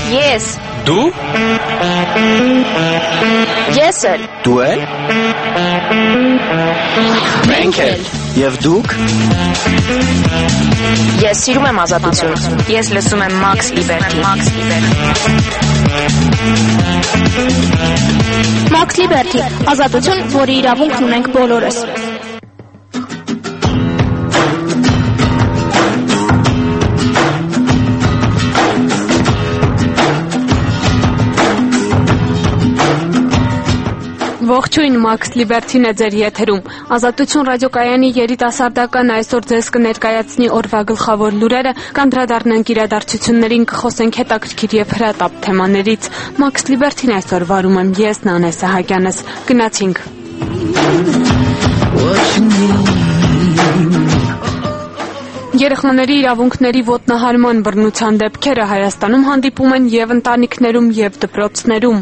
Ես։ Դու։ Ես էլ։ Դու էլ։ Մենք էլ։ Եվ դուք։ Ես սիրում եմ ազատություն։ Ես լսում եմ Max Liberty։ Max Liberty, ազատություն, որի իրավունքն ունենք բոլորս։ Ողջույն, Max Liberty-ն է ձեր եթերում։ Ազատություն ռադիոկայանի երիտասարդական այսօր ձեզ կներկայացնի օրվա գլխավոր լուրերը, կանդրադառնանք իրադարձություններին, կխոսենք հետաքրքիր եւ հրատապ թեմաներից։ Max Liberty-ն այսօր վարում եմ ես, Նանե Սահակյանս։ Գնացինք։ Երեխաների իրավունքների ոտնահարման բռնության դեպքերը Հայաստանում հանդիպում են եւ ընտանիքներում եւ դպրոցներում։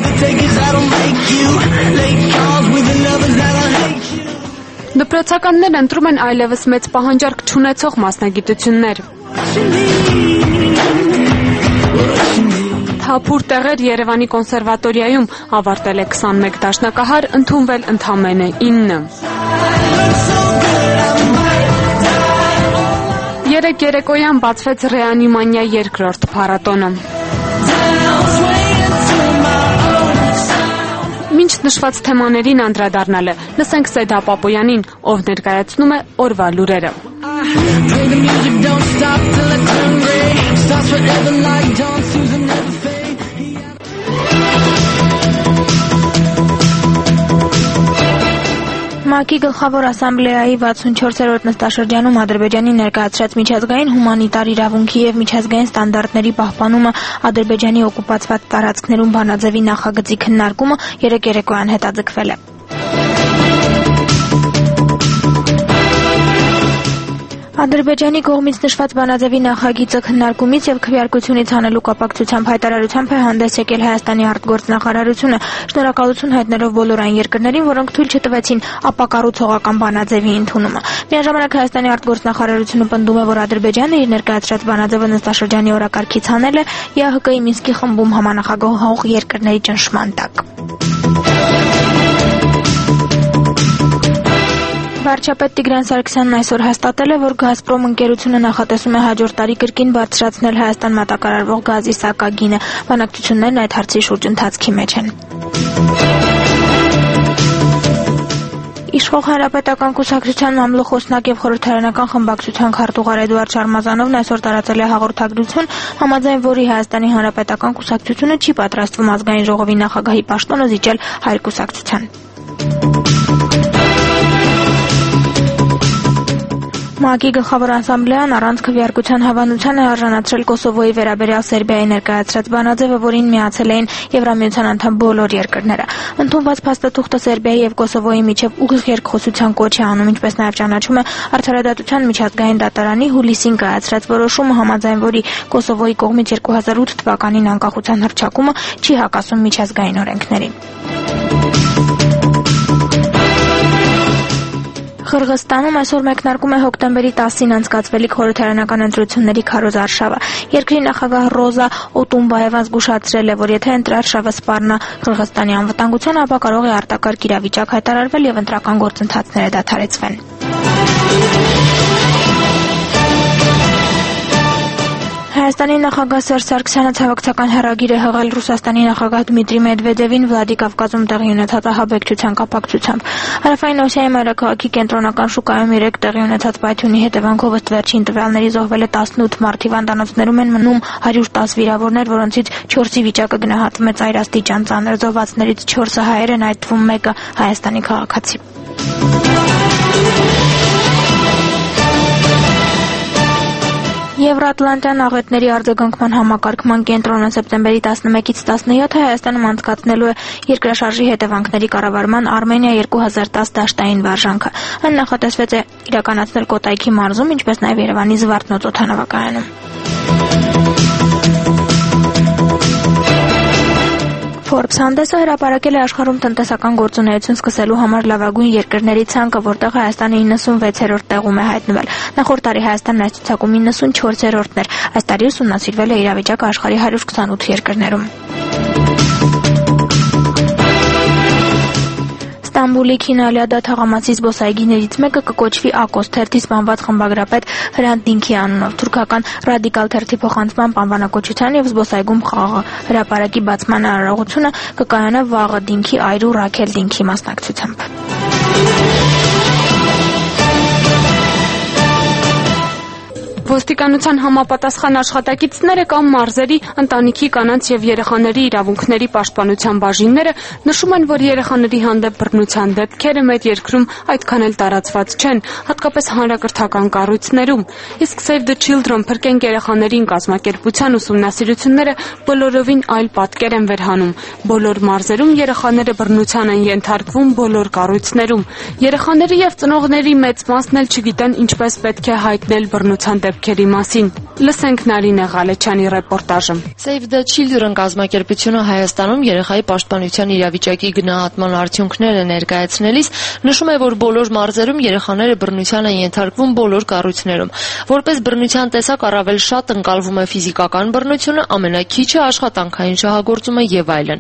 Դպրոցականներն ընտրում են այլևս մեծ պահանջարկ չունեցող մասնագիտություններ։ Թափուր տեղեր Երևանի կոնսերվատորիայում ավարտել է 21 դաշնակահար, ընդունվել ընդամենը 9։ Երեկ երեկոյան բացվեց Ռեանիմանիա երկրորդ փառատոնը։ Մինչ նշված թեմաներին անդրադառնալը, լսենք Սեդա Պապոյանին, ով ներկայացնում է օրվա լուրերը։ ՄԱԿ-ի գլխավոր ասամբլեայի 64-րդ նստաշրջանում Ադրբեջանի ներկայացրած միջազգային հումանիտար իրավունքի եւ միջազգային ստանդարտների պահպանումը Ադրբեջանի օկուպացված տարածքներում բանաձևի նախագծի քննարկումը երեկ երեկոյան հետաձգվել է։ Ադրբեջանի կողմից նշված բանաձևի նախագիծը քննարկումից եւ քվեարկությունից հանելու կապակցությամբ հայտարարությամբ է հանդես եկել Հայաստանի արտգործնախարարությունը, շնորհակալություն հայտնելով բոլոր այն երկրներին, որոնք թույլ չտվեցին ապակառուցողական բանաձևի ընդունումը։ Միաժամանակ Հայաստանի արտգործնախարարությունը պնդում է, որ Ադրբեջանը իր ներկայացրած բանաձևը նստաշրջանի օրակարգից հանել է ԵԱՀԿ-ի Մինսկի խմբում համանախագահող երկրների ճնշման տակ։ Վարչապետ Տիգրան Սարգսյանն այսօր հաստատել է, որ Գազպրոմ ընկերությունը նախատեսում է հաջորդ տարի կրկին բարձրացնել Հայաստան մատակարարվող գազի սակագինը։ Բանակցություններն այդ հարցի շուրջ ընթացքի մեջ են։ Իշխող Հանրապետական կուսակցության մամլոխոսնակ եւ խորհրդարանական խմբակցության քարտուղար Էդուարդ Շարմազանովն այսօր տարածել է հաղորդագրություն, համաձայն որի Հայաստանի Հանրապետական կուսակցությունը չի պատրաստվում ազգային ժողովի նախագահի պաշտոնը զիջել հայ կուսակցության։ ՄԱԿ-ի գլխավոր ասամբլեան առանց քվեարկության հավանության է արժանացրել Կոսովոյի վերաբերյալ Սերբիայի ներկայացրած բանաձևը, որին միացել էին Եվրամիության անդամ բոլոր երկրները։ Ընդունված փաստաթուղթը Սերբիայի եւ Կոսովոյի միջև ուղիղ երկխոսության կոչ է անում, ինչպես նաեւ ճանաչում է Արդարադատության միջազգային դատարանի հուլիսին կայացրած որոշումը, համաձայն որի Կոսովոյի կողմից 2008 թվականին անկախության հռչակումը չի հակասում միջազգային օրենքներին։ Қырғызստանում այսօր մեկնարկում է հոկտեմբերի 10-ին անցկացվելիք խորհրդարանական ընտրությունների քարոզ արշավը։ Երկրի նախագահ Ռոզա Օտումբաևան զգուշացրել է, որ եթե ընտրարշավը սպառնա Қырғызստանի անվտանգությանը, ապա կարող է արտակարգ իրավիճակ հայտարարվել եւ ընտրական գործընթացները դադարեցվեն։ Հայաստանի նախագահ Սերժ Սարգսյանը ցավակցական հեռագիր է հղել Ռուսաստանի նախագահ Դմիտրի Մեդվեդևին Վլադիկավկազում տեղի ունեցած ահաբեկչության կապակցությամբ։ Հարավային Օսիայի մայրաքաղաքի կենտրոնական շուկայում երեկ տեղի ունեցած պայթյունի հետևանքով ըստ վերջին տվյալների զոհվել է 18 մարդ, հիվանդանոցներում են մնում 110 վիրավորներ, որոնցից 4-ի վիճակը գնահատվում է ծայրաստիճան ծանր, զոհվածներից 4-ը հայեր են, այդ թվում մեկը Հայաստանի քաղաքացի։ Եվրատլանտյան աղետների արձագանքման համակարգման կենտրոնը սեպտեմբերի 11-ից 17-ը Հայաստանում անցկացնելու է երկրաշարժի հետևանքների կառավարման Արմենիա 2010 դաշտային վարժանքը։ Այն նախատեսված է իրականացնել Կոտայքի մարզում, ինչպես նաև Երևանի Զվարթնոց օդանավակայանում։ Forbes հանդեսը հրապարակել է աշխարհում տնտեսական գործունեություն սկսելու համար լավագույն երկրների ցանկը, որտեղ Հայաստանը 96-րդ տեղում է հայտնվել։ Նախորդ տարի Հայաստանն այս ցուցակում 94-րդն էր։ Այս տարի ուսումնասիրվել է իրավիճակը աշխարհի 128 երկրներում։ Ստամբուլի Քինալիադա թաղամասի զբոսայգիներից մեկը կկոչվի Ակոս թերթի սպանված խմբագրապետ Հրանտ Դինքի անունով։ Թուրքական ռադիկալ թերթի փոխանցմամբ անվանակոչության եւ զբոսայգում խաղը հրապարակի բացման արարողությունը կկայանա վաղը Դինքի այրու Ռաքել Դինքի մասնակցությամբ։ Ոստիկանության համապատասխան աշխատակիցները կամ մարզերի, ընտանիքի կանանց եւ երեխաների իրավունքների պաշտպանության բաժինները նշում են, որ երեխաների հանդեպ բռնության դեպքերը մեր երկրում այդքան էլ տարածված չեն, հատկապես հանրակրթական կառույցներում։ Իսկ Save the Children փրկենք երեխաներին կազմակերպության ուսումնասիրությունները բոլորովին այլ պատկեր են վերհանում։ Բոլոր մարզերում երեխաները բռնության են ենթարկվում բոլոր կառույցներում։ Երեխաների եւ ծնողների մեծ մասն էլ չգիտեն ինչպես պետք է հայտնել բռնության դեպքերի մասին։ Լսենք Նարինե Ղալեչյանի ռեպորտաժը։ Save the Children կազմակերպությունը Հայաստանում երեխայի պաշտպանության իրավիճակի գնահատման արդյունքները ներկայացնելիս նշում է, որ բոլոր մարզերում երեխաները բռնության են ենթարկվում բոլոր կառույցներում։ Որպես բռնության տեսակ առավել շատ ընկալվում է ֆիզիկական բռնությունը, ամենաքիչը աշխատանքային շահագործումը եւ այլն։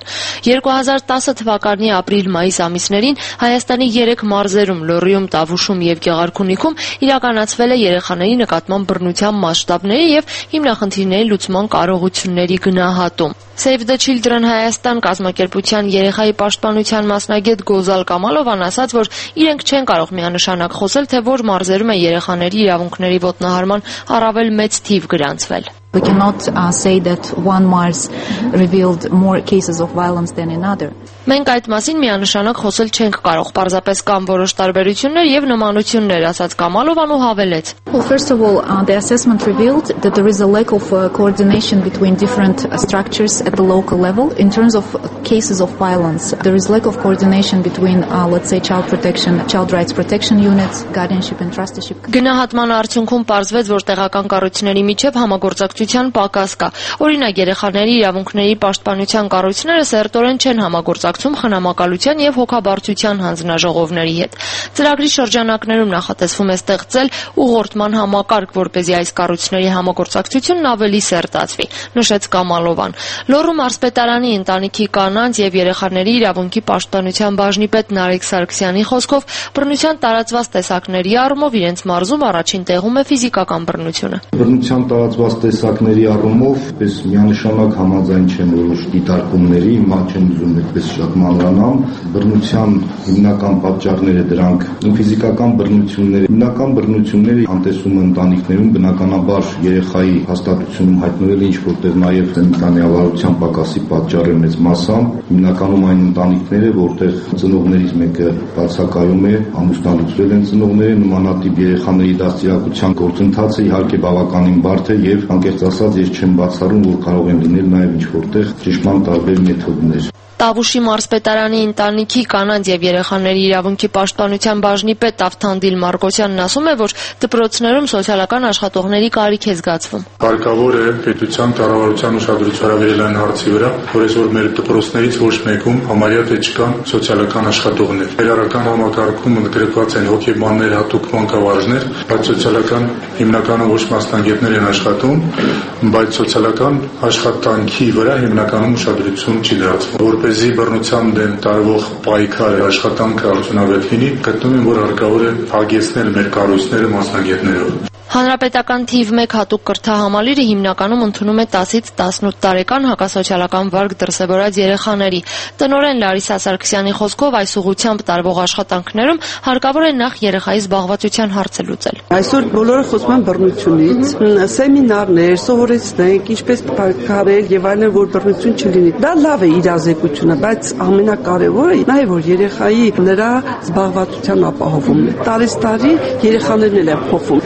2010 թվականի ապրիլ-մայիս ամիսներին Հայաստանի 3 մարզերում՝ Լոռիում, Տավուշում եւ Գեղարքունիքում իրականացվել է երեխաների նկատմամբ բռնության մասշտաբների եւ հիմնախնդիրների լուծման կարողությունների գնահատում։ Save the Children Հայաստան կազմակերպության երեխայի պաշտպանության մասնագետ Գոզալ Կամալովան ասաց, որ իրենք չեն կարող միանշանակ խոսել, թե որ մարզերում է երեխաների իրավունքների ոտնահարման առավել մեծ թիվ գրանցվել։ We cannot say that one Mars revealed more cases of violence than another. Մենք այդ մասին միանշանակ խոսել չենք կարող, պարզապես կան որոշ տարբերություններ եւ նմանություններ, ասաց Կամալովան ու հավելեց. Well, first of all, the assessment revealed that there is a lack of coordination between different structures at the local level. In terms of cases of violence, there is lack of coordination between, let's say, child protection, child rights protection units, guardianship and trusteeship. Գնահատման արդյունքում պարզվեց, որ տեղական կառույցների միջև համագործակցության պակաս կա։ Օրինակ, երեխաների իրավունքների պաշտպանության կառույցները սերտորեն չեն համագործակցում խնամակալության եւ հոգաբարձության հանձնաժողովների հետ։ Ծրագրի շրջանակներում նախատեսվում է ստեղծել ուղղորդման համակարգ, որպեսզի այս կառույցների համագործակցությունն ավելի սերտացվի, նշեց Կամալովան։ Լոռու մարզպետարանի ընտանիքի կանանց եւ երեխաների իրավունքի պաշտպանության բաժնի պետ Նարեկ Սարգսյանի խոսքով բռնության տարածված տեսակների առումով իրենց մարզում առաջին տեղում է ֆիզիկական բռնությունը։ Բռնության տարածված տեսակների առումով պես միանշանակ համաձայն չեն որոշ դիտարկումների, հիմա չեմ ուզում այդպես շատ մանրանամ, բռնության հիմնական պատճառները դրանք ֆիզիկական բռնությունները, հիմնական բռնությունները անտեսում ընտանիքներում բնականաբար երեխայի հաստատությունում հայտնվել է ինչ որտեղ նաև ընտանեկան պակասի պատճառ է մեծ մասամբ, հիմնականում այն ընտանիքները, որտեղ ծնողներից մեկը բացակայում է, ամուսնալուծվել են ծնողները, նմանատիպ երեխաների դաստիարակության գործընթացը իհարկե բավականին բարդ է եւ անկեղծ ասած ես չեմ բացառում, որ կարող են լինել նաև ինչ որտեղ ճշմարտ տարբեր մեթոդներ։ Տավուշի մարզպետարանի ընտանիքի կանանց եւ երեխաների իրավունքի պաշտպանության բաժնի պետ Ավթանդիլ Մարկոսյանն ասում է, որ դպրոցներում սոցիալական աշխատողների կարիք է զգացվում։ Հարկավոր է պետության կառավարության ուշադրություն հրավիրել այն հարցի վրա, որ այսօր մեր դպրոցներից ոչ մեկում համարյա թե չկան սոցիալական աշխատողներ։ Ներառական համակարգում ընդգրկված են հոգեբաններ, հատուկ մանկավարժներ, բայց սոցիալական հիմնականում ոչ մասնագետներ են աշխատում, բայց սոցիալական աշխատանքի վրա հիմնականում ուշադրություն չի դարձվում։ Որպեսզի բռնության դեմ տարվող պայքարը աշխատանքը արդյունավետ լինի, գտնում եմ, որ հարկավոր է հագեցնել մեր կառույցները մասնագետներով։ Հանրապետական թիվ 1 հատուկ կրթահամալիրը հիմնականում ընդունում է 10-ից 18 տարեկան հակասոցիալական վարկ դրսևորած երեխաների։ Տնօրեն Լարիսա Սարգսյանի խոսքով այս ուղղությամբ տարվող աշխատանքներում հարկավոր է նախ երեխայի զբաղվածության հարցը լուծել։ Այսօր բոլորը խոսում են բռնությունից, սեմինարներ, սովորեցնենք, ինչպես պայքարել եւ այլն, որ բռնություն չլինի։ Դա լավ է իրազեկությունը, բայց ամենակարևորը նա է, որ երեխայի նրա զբաղվածության ապահովումն է։ Տարեց տարի երեխաներն էլ են փոխվում։ 10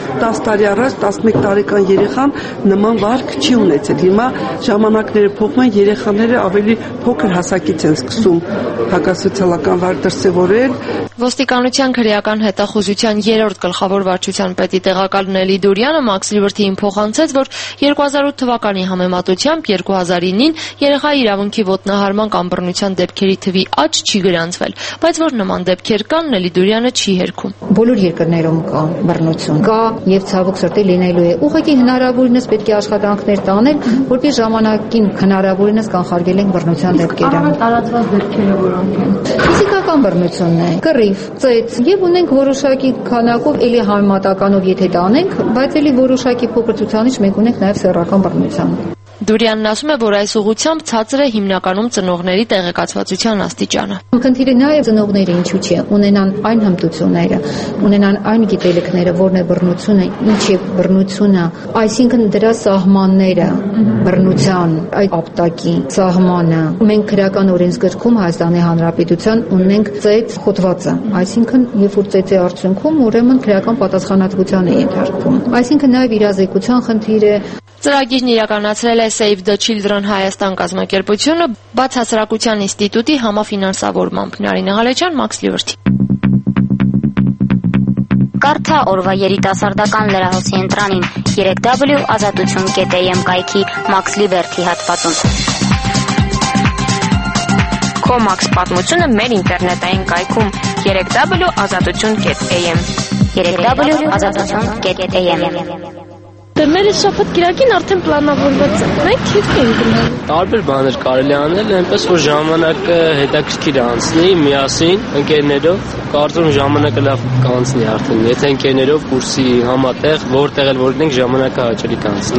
տարի առաջ 11 տարեկան երեխան նման վարք չի ունեցել։ Հիմա ժամանակները փոխվում են, երեխաները ավելի փոքր հասակից են սկսում հակասոցիալական վարք դրսևորել։ Ոստիկանության քրեական հետախուզության 3-րդ գլխավոր վարչության պետի տեղակալ Նելի Դուրյանը Max Liberty-ին փոխանցեց, որ 2008 թվականի համեմատությամբ 2009-ին երեխայի իրավունքի ոտնահարման կամ բռնության դեպքերի թվի աճ չի գրանցվել, բայց որ նման դեպքեր կան, Նելի Դուրյանը չի հերքում։ Բոլոր երկրներում կա բռնություն, կա եւ ցավոք սրտի լինելու է։ Ուղղակի հնարավորինս պետք է աշխատանքներ տանել, որպեսզի ժամանակին հնարավորինս կանխարգելենք բռնության դեպքերը։ Տարածված դեպքերը որոնք են։ Ֆիզիկական բռնությունն է, կռիվ, ծեծ, եւ ունենք որոշակի քանակով էլի համեմատականով եթե տանենք, բայց էլի որոշակի փոքր ցուցանիշ մենք ունենք նաեւ սեռական բռնության։ Դուրյանն ասում է, որ այս ուղղությամբ ցածր է հիմնականում ծնողների տեղեկացվածության աստիճանը։ Խնդիրը նաեւ ծնողները ինչու՞ չէ, ունենան այն հմտությունները, ունենան այն գիտելիքները, որն է բռնությունը, ինչ է բռնությունը, այսինքն դրա սահմանները, բռնության այդ ապտակի սահմանը։ Մենք քրեական օրենսգրքում Հայաստանի Հանրապետության ունենք ծեծ խոթվածը, այսինքն երբ որ ծեծի արդյունքում ուրեմն քրեական պատասխանատվության է ենթարկվում։ Այսինքն նաեւ իրազեկության խնդիր է։ Ծրագիրն իրականացրել է Save the Children Հայաստան կազմակերպությունը Բացասրակության ինստիտուտի համաֆինանսավորմամբ։ Նարինե Ղալեչյան, Max Liberty։ Կարդա օրվա երիտասարդական լրահոսի ընտրանին 3w.azatutun.am կայքի Max Liberty հատվածում։ Քո Max պատմությունը մեր ինտերնետային կայքում 3w.azatutun.am 3w.azatutun.am Դեռ շաբաթ կիրակին արդեն պլանավորված է։ Մենք քիչ ենք գնում։ Տարբեր բաներ կարելի անել, այնպես որ ժամանակը հետաքրքիր անցնի միասին ընկերներով, կարծում ժամանակը լավ կանցնի արդեն։ Եթե ընկերներով կուրսի համատեղ, որտեղ էլ որ լինենք ժամանակը հաճելի կանցնի։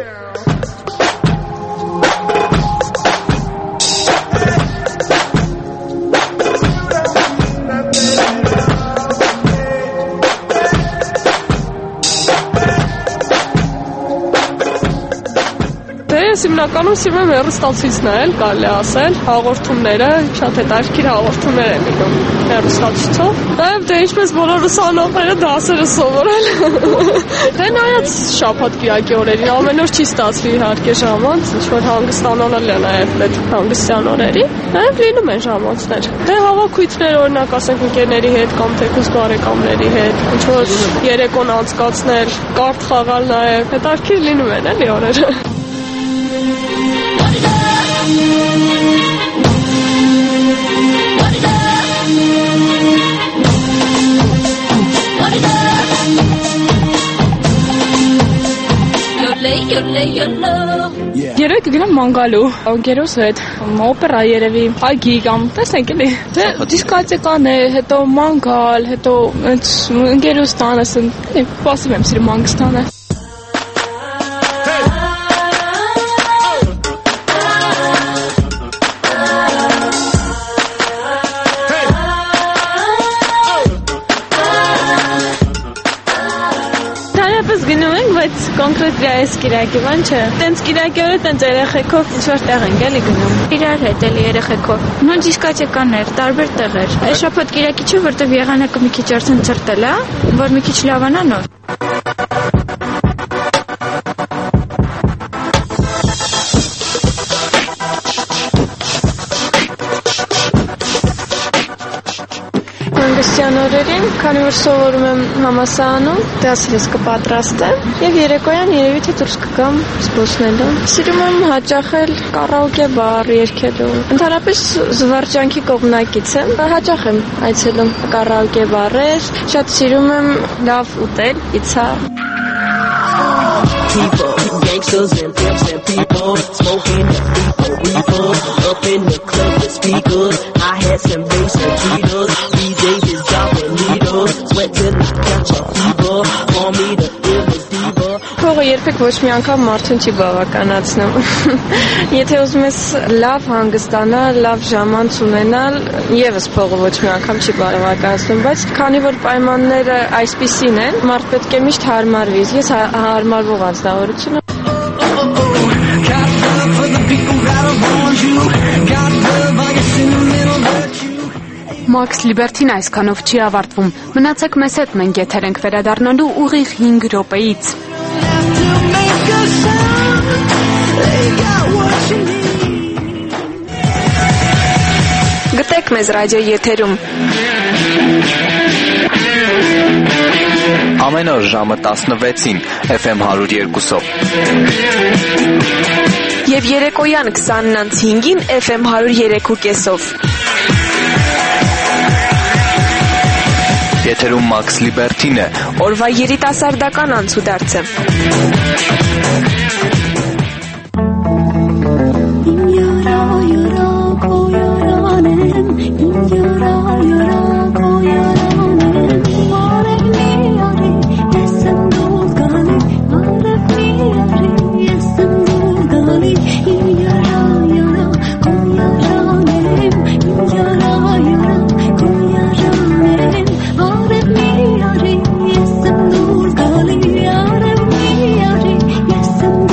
Հիմնականում սիրում եմ հեռուստացույց նայել, կարելի ասել, հաղորդումները, շատ հետաքրքիր հաղորդումներ են լինում հեռուստացույցով։ Նաև դե ինչպես բոլոր ուսանողները դասերը սովորել։ Դե նայած շաբաթ կիրակի օրերին ամեն օր չի ստացվի իհարկե ժամանց, ինչ որ հանգստանալն է նաև այդ հանգստյան օրերի, նաև լինում են ժամանցներ։ Դե հավաքույթներ օրինակ ասենք ընկերների հետ կամ թեկուզ բարեկամների հետ, ինչ որ երեկոն անցկացնել, կարտ խաղալ նաև, հետաքրքիր լինում են էլի օրերը։ Երեք գնամ ման գալու ընկերոս հետ օպերա երևի այգի կամ տեսնենք էլի դե դիսկոտեկան է հետո ման գալ հետո ընկերոս տանես պասիվ եմ սիրում մանգստանը կոնկրետ այս կիրակի բան չէ։ Տենց կիրակի օրը տենց երեխեքով ինչ-որ տեղ ենք էլի գնում։ Իրար հետ էլի երեխեքով։ Նույն դիսկոտեկաներ, տարբեր տեղեր։ Այս շաբաթ կիրակի չէ, որտեվ եղանակը մի քիչ արդեն ծրտել է, որ մի քիչ լավանա նոր։ Հանգստյան օրերին, քանի որ սովորում եմ համալսարանում, դասերս կպատրաստեմ եւ երեկոյան երևի թե դուրս կգամ զբոսնելու։ Սիրում եմ հաճախ էլ կարաոկե բար երգելու։ Ընդհանրապես զվարճանքի կողմնակից եմ, հաճախ եմ այցելում կարաոկե բարեր, շատ սիրում եմ լավ ուտել, պիցցա։ Gangsters and pimps and people smoking the reefer up in the club with speakers. I had some bass and tweeters. DJs is dropping needles. Sweat till I catch a fever. Call me the illest diva. Փողը երբեք ոչ մի անգամ մարդուն չի բավականացնում։ Եթե ուզում ես լավ հանգստանալ, լավ ժամանց ունենալ, եւս փողը ոչ մի անգամ չի բավականացնում, բայց քանի որ պայմանները այսպիսին են, մարդ պետք է միշտ հարմարվի։ Ես հարմարվող անձնավորություն եմ։ Max Liberty-ն այսքանով չի ավարտվում։ Մնացեք մեզ հետ, մենք եթեր ենք վերադառնալու ուղիղ 5 րոպեից։ Գտեք մեզ ռադիո եթերում։ Ամեն օր ժամը 16-ին FM 102-ով։ Եվ երեկոյան 20:05-ին FM 103.5-ով։ Եթերում Max Liberty-ն է, օրվա երիտասարդական անցուդարձը։ Yes,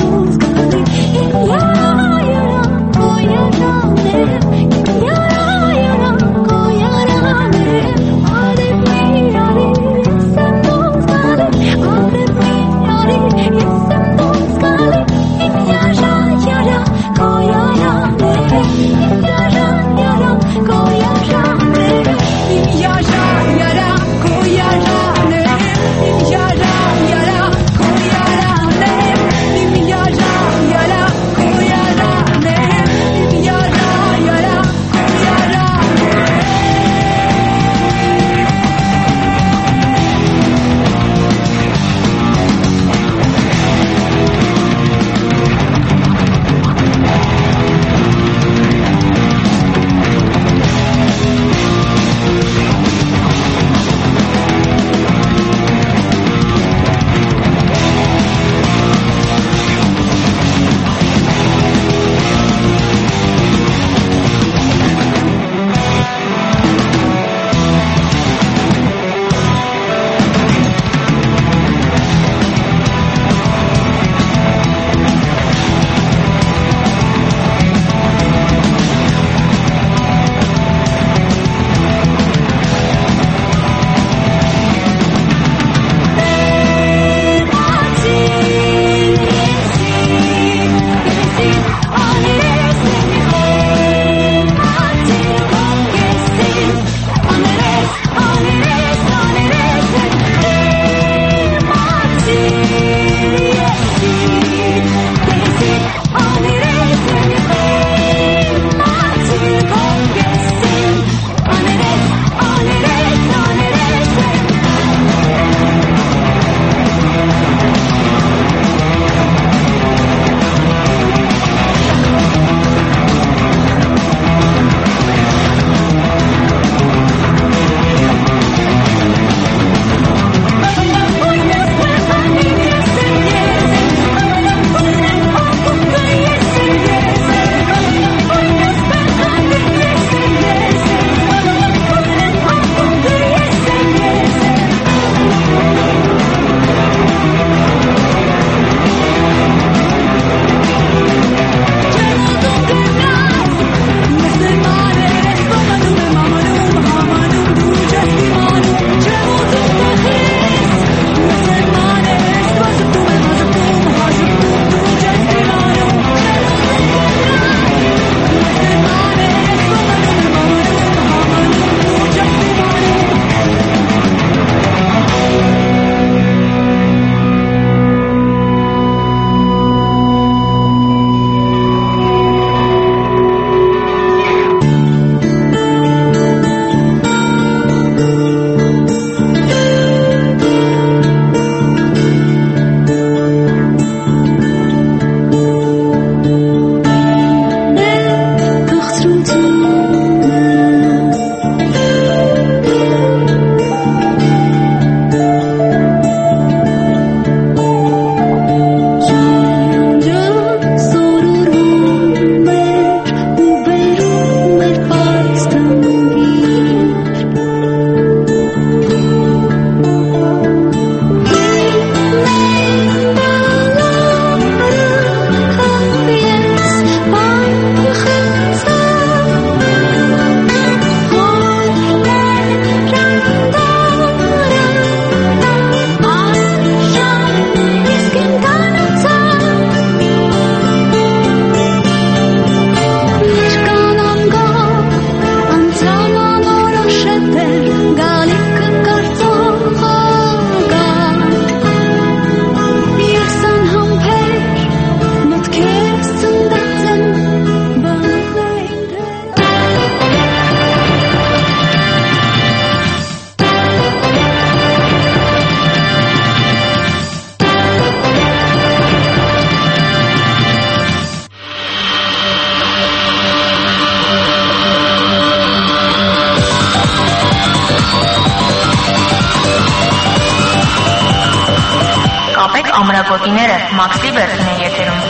Հաղորդագոտիները Մաքս Լիբերտն է եթերում։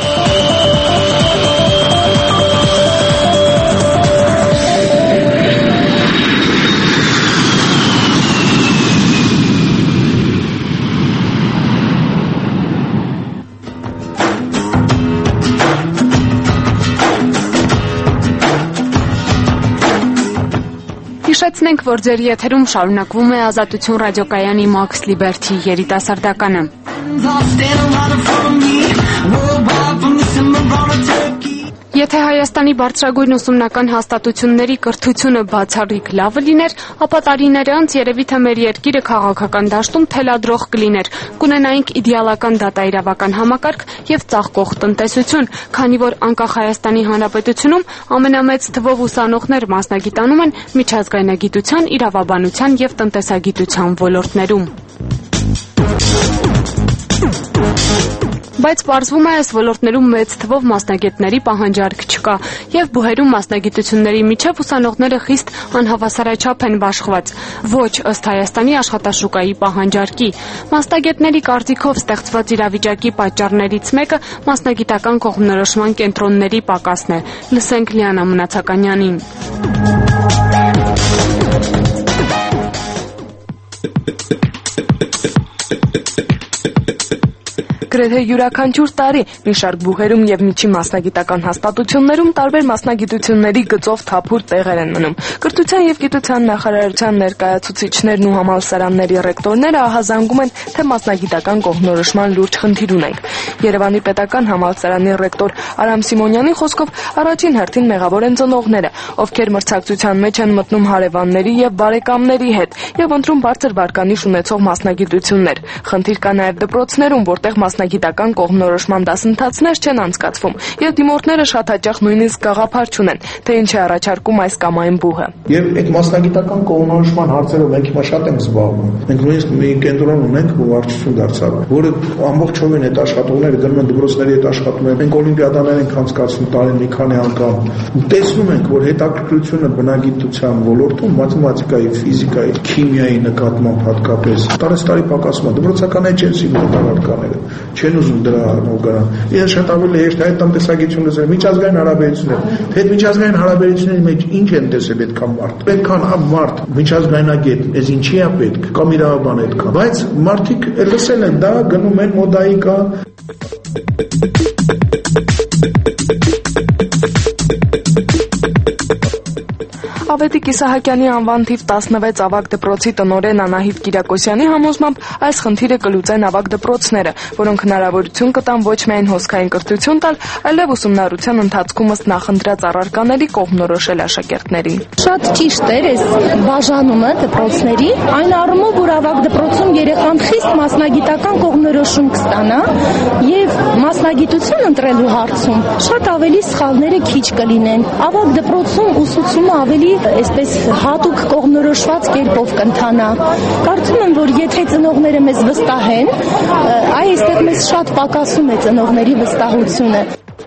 Հիշեցնենք, որ ձեր եթերում շարունակվում է Ազատություն ռադիոկայանի Մաքս Լիբերթի երիտասարդականը։ Եթե Հայաստանի բարձրագույն ուսումնական հաստատությունների կրթությունը բացառիկ լավը լիներ, ապա տարիներ անց երևի թե մեր երկիրը քաղաքական դաշտում թելադրող կլիներ, կունենայինք իդեալական դատաիրավական համակարգ եւ ծաղկող տնտեսություն, քանի որ անկախ Հայաստանի Հանրապետությունում ամենամեծ թվով ուսանողներ մասնագիտանում են միջազգայնագիտության, իրավաբանության եւ տնտեսագիտության ոլորտներում։ Բայց պարզվում է, այս ոլորտներում մեծ թվով մասնագետների պահանջարկ չկա եւ բուհերում մասնագիտությունների միջև ուսանողները խիստ անհավասարաչափ են բաշխված, ոչ ըստ Հայաստանի աշխատաշուկայի պահանջարկի։ Մասնագետների կարծիքով ստեղծված իրավիճակի պատճառներից մեկը մասնագիտական կողմնորոշման կենտրոնների պակասն է։ Լսենք Լիանա Մնացականյանին։ Գրեթե յուրաքանչյուր տարի մի շարք բուհերում եւ միջին մասնագիտական հաստատություններում տարբեր մասնագիտությունների գծով թափուր տեղեր են մնում։ Կրթության եւ գիտության նախարարության ներկայացուցիչներն ու համալսարանների ռեկտորները ահազանգում են, թե մասնագիտական կողմնորոշման լուրջ խնդիր ունենք։ Երևանի պետական համալսարանի ռեկտոր Արամ Սիմոնյանի խոսքով առաջին հերթին մեղավոր են ծնողները, ովքեր մրցակցության մեջ են մտնում հարևանների եւ բարեկամների հետ եւ ընտրում բարձր վարկանիշ ունեցող մասնագիտություններ։ Խնդիր կա նաեւ դպրոցներում, որտեղ մասնագիտական կողմնորոշման դասընթացներ չեն անցկացվում եւ դիմորդները շատ հաճախ նույնիսկ գաղափար չունեն, թե ինչ է առաջարկում այս կամ այն բուհը։ Եվ այդ մասնագիտական կողմնորոշման հարցերով մենք հիմա շատ ենք զբաղվում։ Մենք նույնիսկ մի կենտրոն ունենք, որ վարչություն դարձավ, որը ամբողջովին այդ աշխատողները գնում են դպրոցների հետ աշխատում են։ Մենք օլիմպիադաներ ենք անցկացնում տարին մի քանի անգամ։ Տեսնում ենք, որ հետաքրքրությունը բնագիտության ոլորտում, մաթեմատիկայի, ֆիզիկայի, քիմիայի նկատմամբ հատկապես տարեստարի պակասում է։ Դպրոցականները չեն սիրում տաղարկաները, չեն ուզում դրա առնով գան։ Ես շատ ավելի հեշտ այդ տնտեսագիտությունը զեր միջազգային հարաբերություններ։ Այդ միջազգային հարաբերությունների մեջ ինչ են տեսել այդքան մարդ։ Պետքան մարդ միջազգայնագետ, այս ինչի է պետք, կամ իրավաբան այդքան։ Բայց մարդիկ լսել են դա, գնում են մոդայի կա։ Ավետիք Իսահակյանի անվան թիվ 16 ավագ դպրոցի տնօրեն Անահիտ Կիրակոսյանի համոզմամբ այս խնդիրը կլուծեն ավագ դպրոցները, որոնք հնարավորություն կտան ոչ միայն հոսքային կրթություն տալ, այլև ուսումնառության ընթացքում ըստ նախընտրած առարկաների կողմնորոշել աշակերտներին։ Շատ ճիշտ է այս բաժանումը դպրոցների, այն առումով, որ ավագ դպրոցում երեխան խիստ մասնագիտական կողմնորոշում կստանա եւ մասնագիտություն ընտրելու հարցում շատ ավելի սխալները քիչ կլինեն։ Ավագ դպրոցում ուսուցումը ավելի այսպես հատուկ կողմնորոշված կերպով կընթանա։ Կարծում եմ, որ եթե ծնողները մեզ վստահեն, այստեղ մեզ շատ պակասում է ծնողների վստահությունը։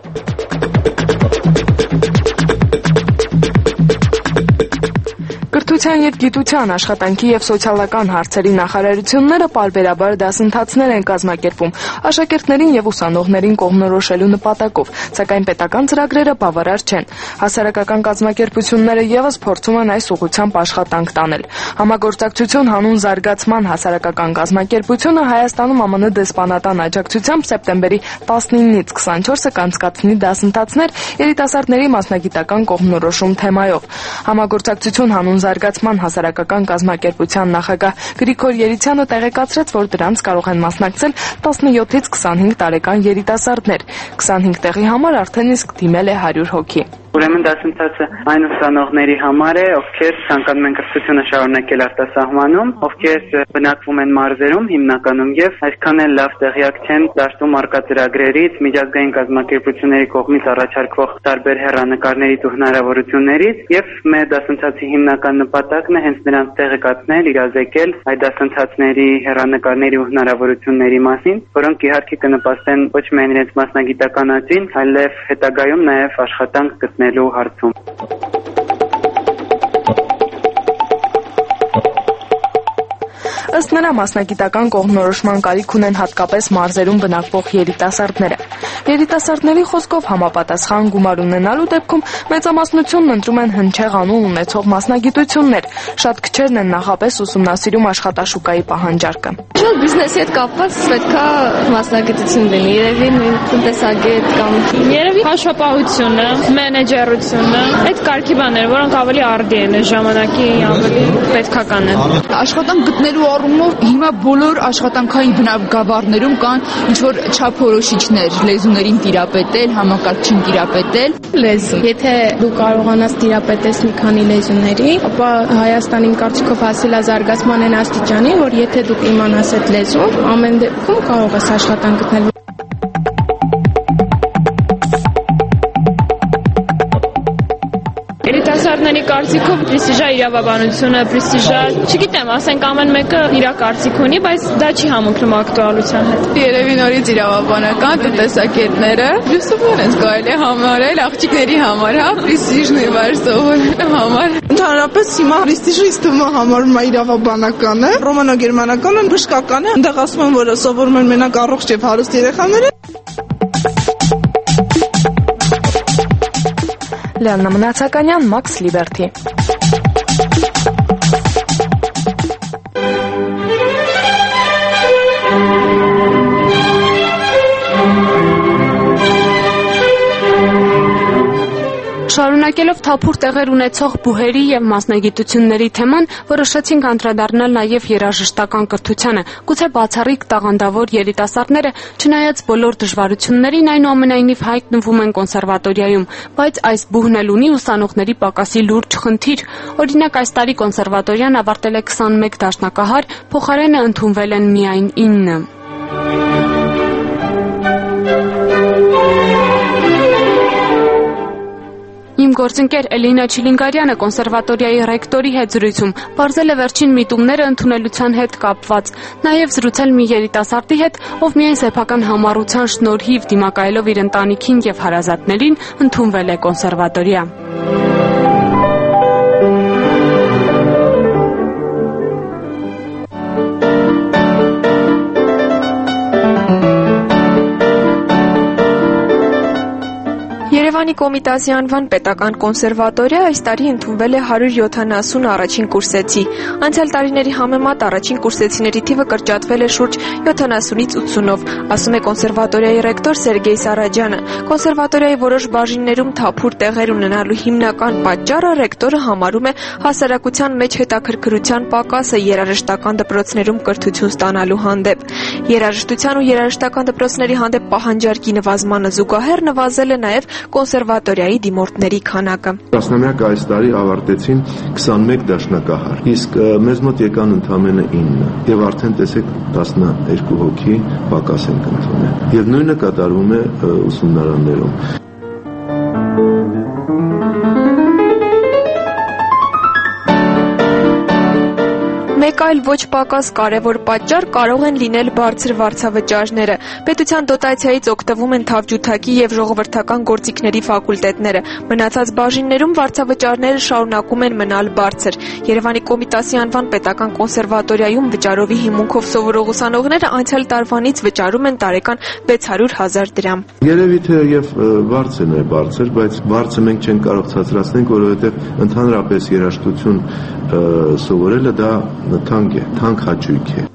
Կրթության եւ գիտության, աշխատանքի եւ սոցիալական հարցերի նախարարությունները պարբերաբար դասընթացներ են կազմակերպում աշակերտներին եւ ուսանողներին կողմնորոշելու նպատակով, սակայն պետական ծրագրերը բավարար չեն։ Հասարակական կազմակերպությունները եւս փորձում են այս ուղղությամբ աշխատանք տանել։ Համագործակցություն հանուն զարգացման հասարակական կազմակերպությունը Հայաստանում ԱՄՆ դեսպանատան աջակցությամբ սեպտեմբերի 19-ից 24-ը կանցկացնի դասընթացներ երիտասարդների մասնագիտական կողմնորոշում թեմայով։ Համագործակցություն հանուն զարգացման հասարակական կազմակերպության նախագահ Գրիգոր Երիցյանը տեղեկացրեց, որ դրանց կարող են մասնակցել 17-ից 25 տարեկան երիտասարդներ։ 25 տեղի համար արդեն իսկ դիմել է 100 հոգի։ Ուրեմն դասընթացը այն ուսանողների համար է, ովքեր ցանկանում են կրթությունը շարունակել արտասահմանում, ովքեր բնակվում են մարզերում հիմնականում եւ այսքան էլ լավ տեղյակ չեն դաշտում արկա ծրագրերից, միջազգային կազմակերպությունների կողմից առաջարկվող տարբեր հեռանկարներից ու հնարավորություններից եւ մեր դասընթացի հիմնական նպատակն է հենց նրանց տեղեկացնել, իրազեկել այդ դասընթացների հեռանկարների ու հնարավորությունների մասին, որոնք իհարկե կնպաստեն ոչ միայն իրենց մասնագիտական աճին, այլև հետագայում նաեւ աշխատանք գտնելու հարցում։ Ըստ նրա, մասնագիտական կողմնորոշման կարիք ունեն հատկապես մարզերում բնակվող երիտասարդները։ Երիտասարդների խոսքով համապատասխան գումար ունենալու դեպքում մեծամասնությունն ընտրում են հնչեղ անուն ունեցող մասնագիտություններ։ Շատ քչերն են նախապես ուսումնասիրում աշխատաշուկայի պահանջարկը։ Շատ բիզնեսի հետ կապված պետքա մասնագիտություն լինի, երևի նույն տնտեսագետ կամ երևի հաշվապահությունը, մենեջերությունը, այդ կարգի բաներ, որոնք ավելի արդի են ժամանակի ավելի պետքական են։ Աշխատանք գտնելու առումով հիմա բոլոր աշխատանքային բնագավառներում կան ինչ-որ չափորոշիչներ, լեզուներին տիրապետել, համակարգչին տիրապետել։ Լեզու։ Եթե դու կարողանաս տիրապետես մի քանի լեզուների, ապա Հայաստանի կարծիքով հասել է զարգացման այն աստիճանի, որ եթե դու իմանաս այդ լեզուն, ամեն դեպքում կարող ես աշխատանք գտնել։ Երիտասարդների կարծիքով պրեստիժա իրավաբանությունը, պրեստիժա, չգիտեմ, ասենք ամեն մեկը իր կարծիք ունի, բայց դա չի համընկնում ակտուալության հետ։ Երևի նորից իրավաբանական տնտեսագետները ուսումնան են կարելի համարել աղջիկների համար, հա, պրեստիժն վար սովորելու համար։ Ընդհանրապես հիմա պրեստիժը իստումը համարվում է իրավաբանականը, ռոմանո-գերմանականը, բժշկականը, այնտեղ ասում են, որ սովորում են մենակ առողջ եւ հարուստ երեխաները։ Լիաննա Մնացականյան, Մաքս Լիբերթի։ Շարունակելով թափուր տեղեր ունեցող բուհերի եւ մասնագիտությունների թեման, որոշեցինք անդրադառնալ նաեւ երաժշտական կրթությանը։ Գուցե բացառիկ տաղանդավոր երիտասարդները, չնայած բոլոր դժվարություններին, այնուամենայնիվ հայտնվում են կոնսերվատորիայում, բայց այս բուհն էլ ունի ուսանողների պակասի լուրջ խնդիր։ Օրինակ, այս տարի կոնսերվատորիան ավարտել է 21 դաշնակահար, փոխարենը ընդունվել են միայն 9։ Իմ գործընկեր Էլինա Չիլինգարյանը կոնսերվատորիայի ռեկտորի հետ զրույցում բարձել է վերջին միտումները ընդունելության հետ կապված, նաև զրուցել մի երիտասարդի հետ, ով միայն սեփական համառության շնորհիվ դիմակայելով իր ընտանիքին եւ հարազատներին ընդունվել է կոնսերվատորիա։ Երևանի Կոմիտասի անվան պետական կոնսերվատորիա այս տարի ընդունվել է 170 առաջին կուրսեցի։ Անցյալ տարիների համեմատ առաջին կուրսեցիների թիվը կրճատվել է շուրջ 70-ից 80-ով, ասում է կոնսերվատորիայի ռեկտոր Սերգեյ Սարաջյանը։ Կոնսերվատորիայի որոշ բաժիններում թափուր տեղեր ունենալու հիմնական պատճառը ռեկտորը համարում է հասարակության մեջ հետաքրքրության պակասը երաժշտական դպրոցներում կրթություն ստանալու հանդեպ։ Երաժշտության ու երաժշտական դպրոցների հանդեպ պահանջարկի նվազմանը զուգահեռ նվազել է նաև կոնսերվատորիայի դիմորդների քանակը։ Տասնամյակը այս տարի ավարտեցին 21 դաշնակահար, իսկ մեզ մոտ եկան ընդամենը 9 եւ արդեն տեսեք 12 հոգի պակաս են ընդունել։ Եվ նույնը կատարվում է ուսումնարաններում։ Մեկ այլ ոչ պակաս կարևոր պատճառ կարող են լինել բարձր վարձավճարները։ Պետության դոտացիայից օգտվում են թավջութակի եւ ժողովրդական գործիքների ֆակուլտետները։ Մնացած բաժիններում վարձավճարները շարունակում են մնալ բարձր։ Երևանի Կոմիտասի անվան պետական կոնսերվատորիայում վճարովի հիմունքով սովորող ուսանողները անցյալ տարվանից վճարում են տարեկան 600,000 դրամ։ Երևի թե եւ բարձրն է բարձր, բայց բարձը մենք չենք կարող ցածրացնել, որովհետեւ ընդհանրապես երաժշտություն սովորելը դա թանկ է, թանկ հաճույք է։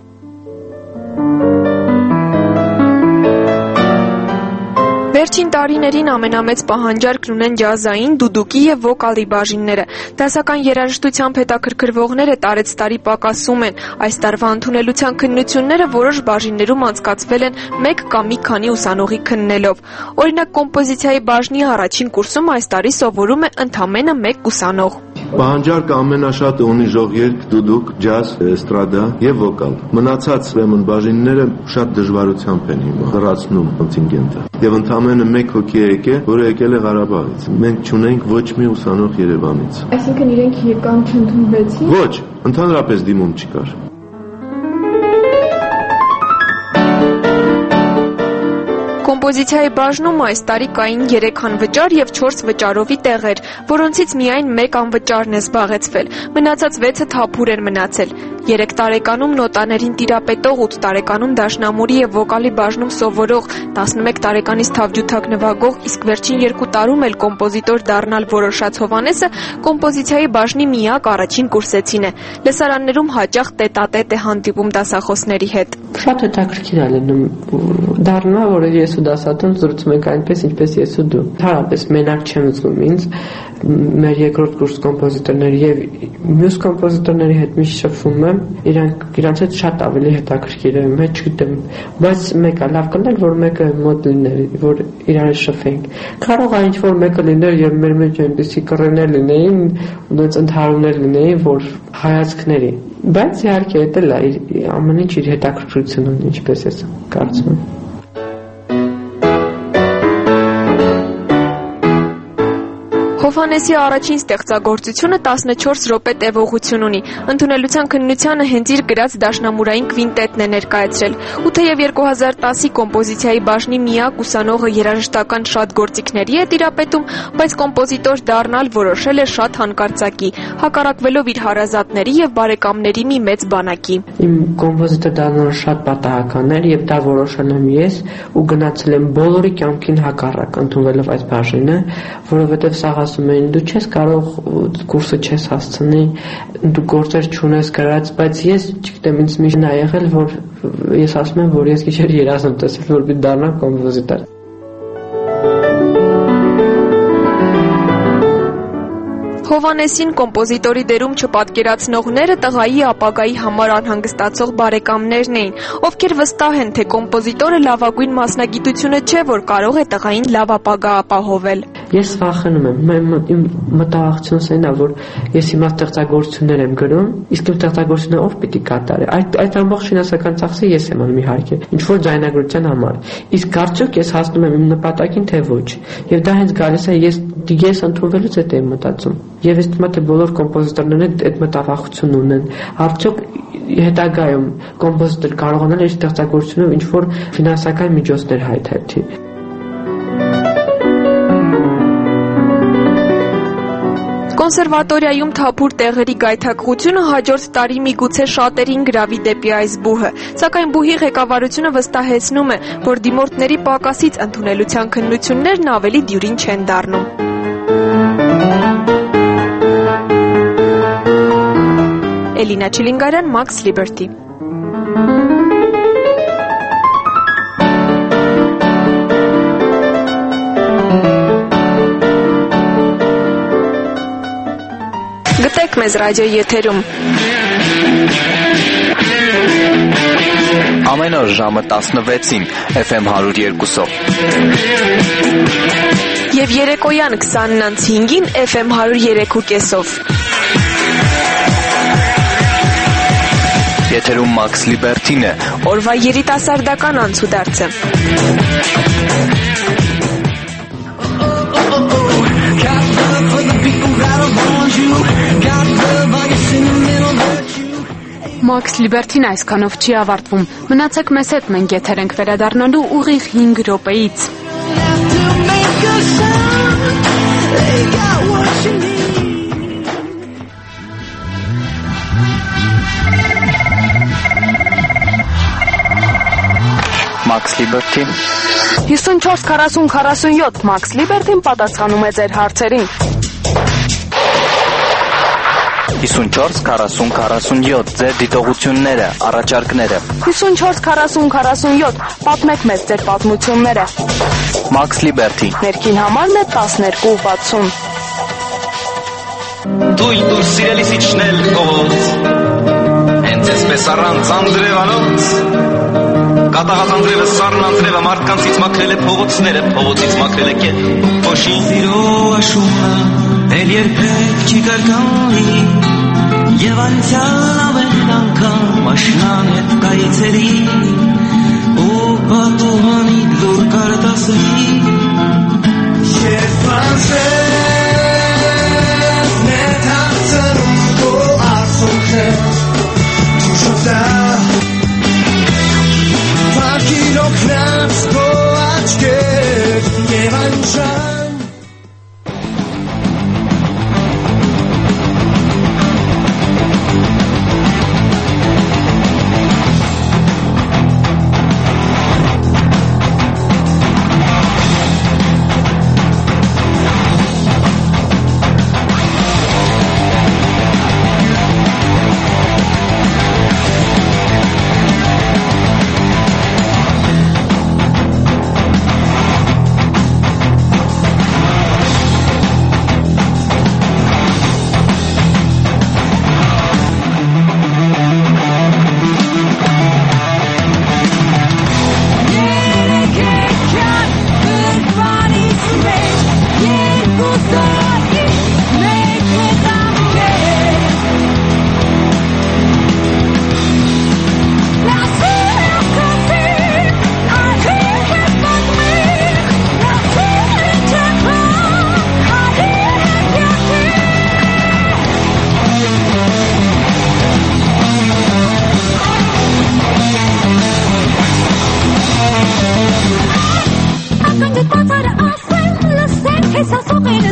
Վերջին տարիներին ամենամեծ պահանջարկն ունեն ջազային, դուդուկի եւ վոկալի բաժինները։ Դասական երաժշտությամբ հետաքրքրվողները տարեցտարի պակասում են։ Այս տարվա ընդունելության քննությունները որոշ բաժիններում անցկացվել են 1 կամ մի քանի ուսանողի քննելով։ Օրինակ, կոմպոզիցիայի բաժնի առաջին կուրսում այս տարի սովորում է ընդամենը 1 ուսանող։ Պահանջարկը ամենաշատը ունի ժողերք, դուդուկ, ջազ, էստրադա եւ վոկալ։ Մնացած ուրեմն բաժինները շատ դժվարությամբ են հիմա հեռացնում կոնտինգենտը։ Եվ ընդամենը 1 հոգի է եկել, որը եկել է Ղարաբաղից։ Մենք չունենք ոչ մի ուսանող Երևանից։ Այսինքն իրենք եկան չընդունվեցին։ Ոչ, ընդհանրապես դիմում չկար։ Կոմպոզիցիայի բաժնում այս տարի կային 3 անվճար եւ 4 վճարովի տեղեր, որոնցից միայն 1 անվճարն է զբաղեցվել։ Մնացած 6-ը թափուր են մնացել։ 3 տարեկանում նոտաներին տիրապետող, 8 տարեկանում դաշնամուրի եւ վոկալի բաժնում սովորող, 11 տարեկանից թավջութակ նվագող, իսկ վերջին 2 տարում էլ կոմպոզիտոր դառնալ որոշած Հովհաննեսը կոմպոզիցիայի բաժնի միակ առաջին կուրսեցին է։ Լսարաններում հաճախ տետատետ է հանդիպում դասախոսների հետ։ Շատ հետաքրքիր է լինում դառնա, որ ես ու դասատուն զրուցում ենք այնպես, ինչպես ես ու դու։ Հարաբես մենակ չեմ զգում ինձ, մեր երկրորդ կուրս կոմպոզիտորների եւ մյուս կոմպոզիտորների հետ միշտ շփվում եմ, իրանց հետ շատ ավելի հետաքրքիր է, მე չգիտեմ, բայց մեկը լավ կներ, որ մեկը մոտ լիներ, որ իրար շփվենք։ Կարող է ինչ-որ մեկը լիներ եւ մեր մեջ այնպեսի կռներ լինեին, ոնց ընդհարումներ լինեին, որ հայացքների, բայց իհարկե դա ամեն ինչ իր հետաքրքրությունն ունի, ինչպես ես կարծում եմ։ Հովհաննեսի առաջին ստեղծագործությունը 14 րոպե տևողություն ունի։ Ընդունելության քննությանը հենց իր գրած դաշնամուրային կվինտետն է ներկայացրել։ Ու թեև 2010-ի կոմպոզիցիայի բաժնի միակ ուսանողը երաժշտական շատ գործիքների է տիրապետում, բայց կոմպոզիտոր դառնալ որոշել է շատ հանկարծակի, հակառակվելով իր հարազատների եւ բարեկամների մի մեծ բանակի։ Իմ կոմպոզիտոր դառնալը շատ պատահական էր եւ դա որոշել եմ ես ու գնացել եմ բոլորի կյանքին հակառակ ընդունվելով այս բաժինը, որովհետեւ սա ասում են դու չես կարող կուրսը չես հասցնի, դու գործեր չունես գրած, բայց ես չգիտեմ ինձ միշտ նա եղել, որ ես ասում եմ, որ ես գիշեր երազ եմ տեսել, որ պիտի դառնամ կոմպոզիտոր։ Հովհաննեսին կոմպոզիտորի դերում չպատկերացնողները տղայի ապագայի համար անհանգստացող բարեկամներն էին, ովքեր վստահ են, թե կոմպոզիտորը լավագույն մասնագիտությունը չէ, որ կարող է տղային լավ ապագա ապահովել։ Ես վախենում եմ, իմ մտահղությունս այն է, որ ես հիմա ստեղծագործություններ եմ գրում, իսկ իմ ստեղծագործությունը ով պիտի կատարի։ Այդ ամբողջ ֆինանսական ծախսը ես եմ անում իհարկե, ինչ որ ձայնագրության համար։ Իսկ արդյոք ես հասնում եմ իմ նպատակին, թե ոչ։ Եվ դա հենց գալիս է ես ընդունվելուց հետո եմ մտածում։ Եվ ես թվում է, թե բոլոր կոմպոզիտորներն այդ մտավախությունն ունեն։ Արդյոք հետագայում կոմպոզիտոր կարողանալ իր ստեղծագործությունով ինչ որ ֆինանսական միջոցներ հայթայթի։ Կոնսերվատորիայում թափուր տեղերի գայթակղությունը հաջորդ տարի միգուցե շատերին գրավի դեպի այս բուհը, սակայն բուհի ղեկավարությունը վստահեցնում է, որ դիմորդների պակասից ընդունելության քննություններն ավելի դյուրին չեն դառնում։ Էլինա Չիլինգարյան, Max Liberty։ Գտեք մեզ ռադիոյի եթերում։ Ամեն օր ժամը 16-ին FM 102-ով։ Եվ երեկոյան 20:05-ին FM 103.5-ով։ Եթերում Max Liberty-ն է, օրվա երիտասարդական անցուդարձը։ Max Liberty-ն այսքանով չի ավարտվում։ Մնացեք մեզ հետ, մենք եթեր ենք վերադառնալու ուղիղ 5 րոպեից։ Max Liberty 54 40 47 Max Liberty-ն պատասխանում է ձեր հարցերին։ 54 40 47 ձեր դիտողությունները, առաջարկները։ 54 40 47 պատմեք մեզ ձեր պատմությունները։ Max Liberty Ներքին համարն է 1260։ Դու սիրելիս իջնել կողոց, հենց այսպես առանց Անդրևանոց, կատաղած Անդրևը սառն Անդրևը մարդկանցից մաքրել է փողոցները, փողոցից մաքրել է կետ, փոշին սիրո աշունը, էլ երբեք չի կարկանի, և անցյալ ամեն անգամ աշնան հետ կայցերի, ու պատուհանի լուր կարտասերի, երբ անցել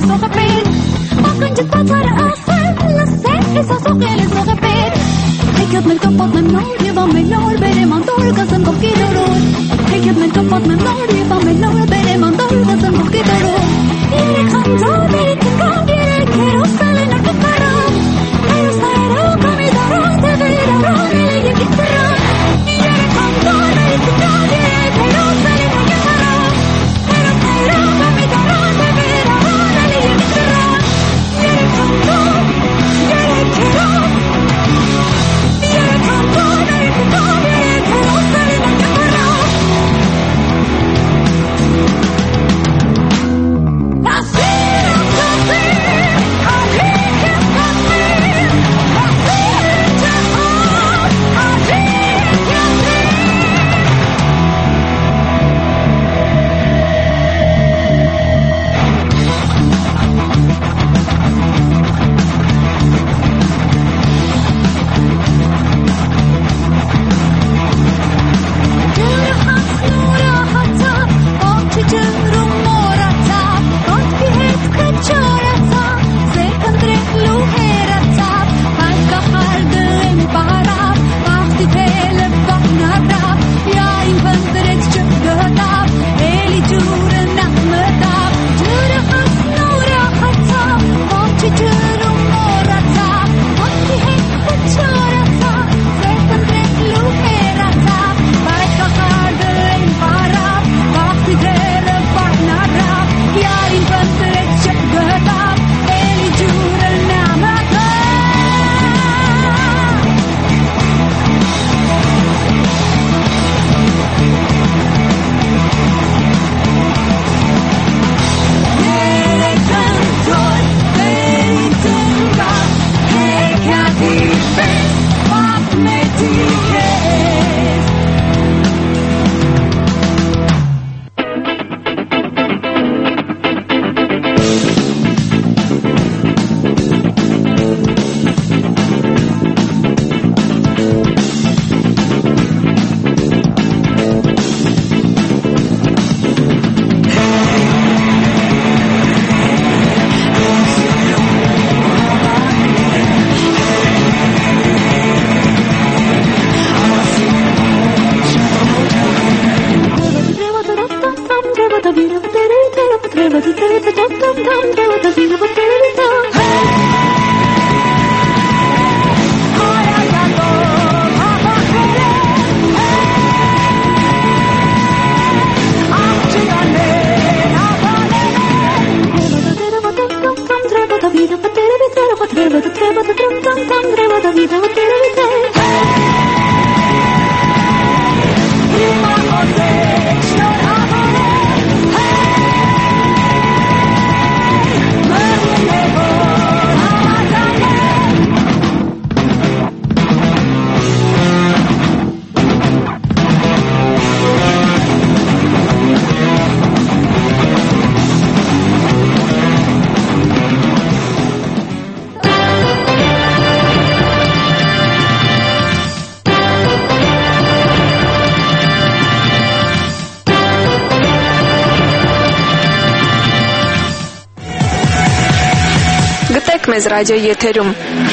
մեզ ռադիոյի եթերում։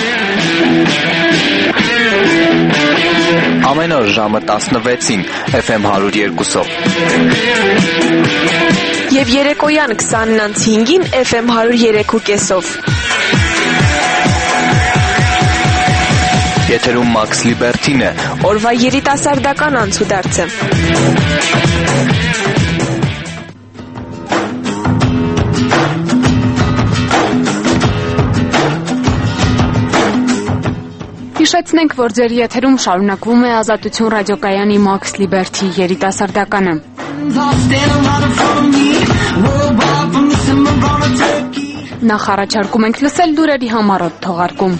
Ամեն օր ժամը 16-ին FM 102-ով։ Եվ երեկոյան 20:05-ին FM 103.5-ով։ Եթերում Max Liberty-ն է։ Օրվա երիտասարդական անցուդարձը։ Հիշեցնենք, որ ձեր եթերում շարունակվում է Ազատություն ռադիոկայանի Max Liberty երիտասարդականը։ Նախ առաջարկում ենք լսել լուրերի համառոտ թողարկում։